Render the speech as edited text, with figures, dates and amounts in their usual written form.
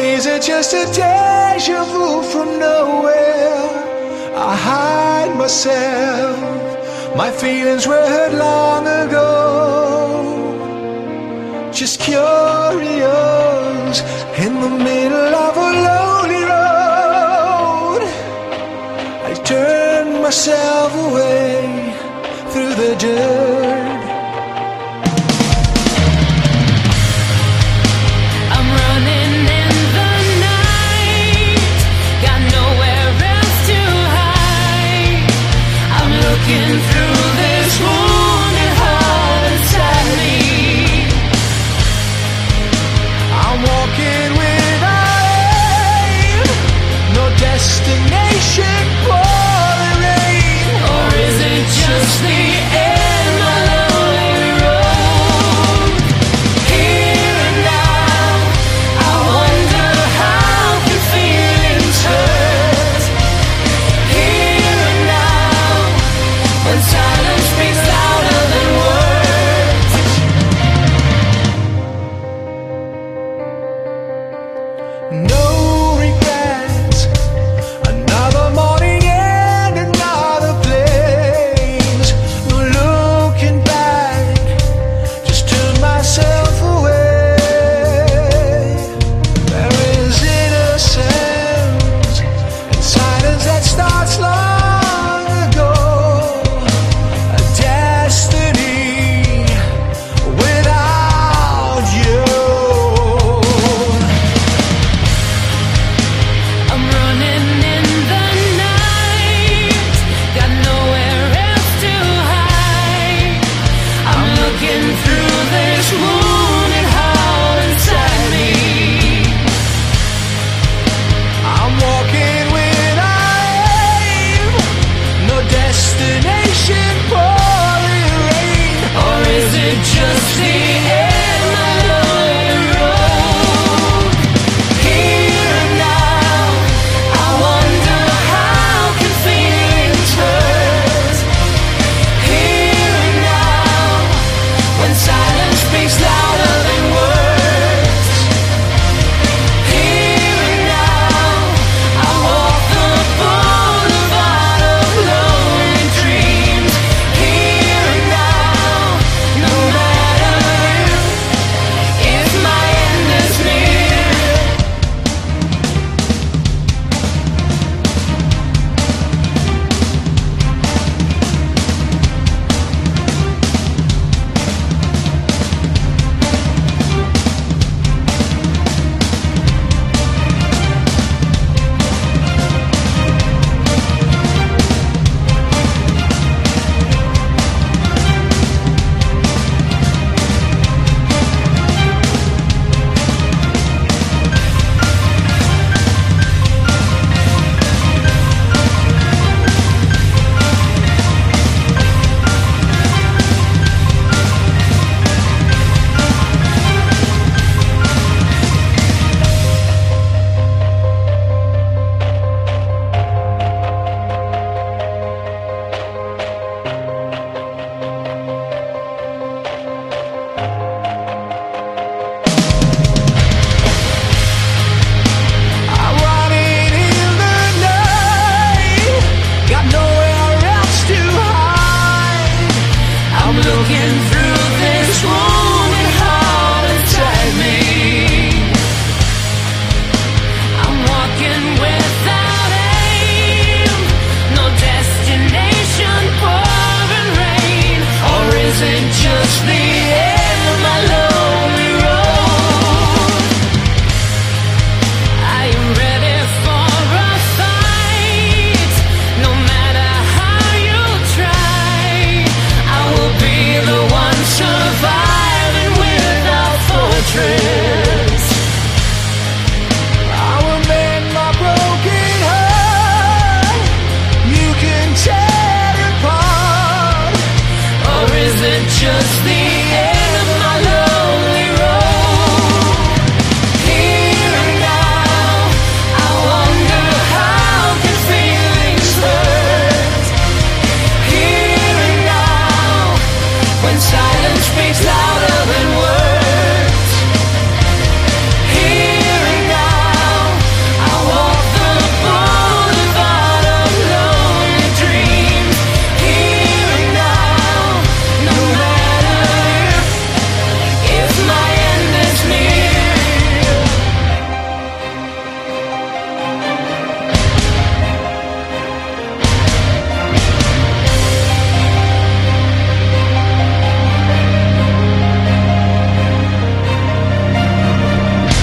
is it just a deja vu from nowhere? I hide myself, my feelings were hurt long ago. Just curious, in the middle of a lonely road, I turned myself away through the dirt. I'm running in the night, got nowhere else to hide. I'm looking through this wounded heart inside me. I'm walking without aim, no destination for the rain. Or is it just the end, my lonely road? Here and now, I wonder how can feelings hurt. Here and now, when silence speaks louder than words. No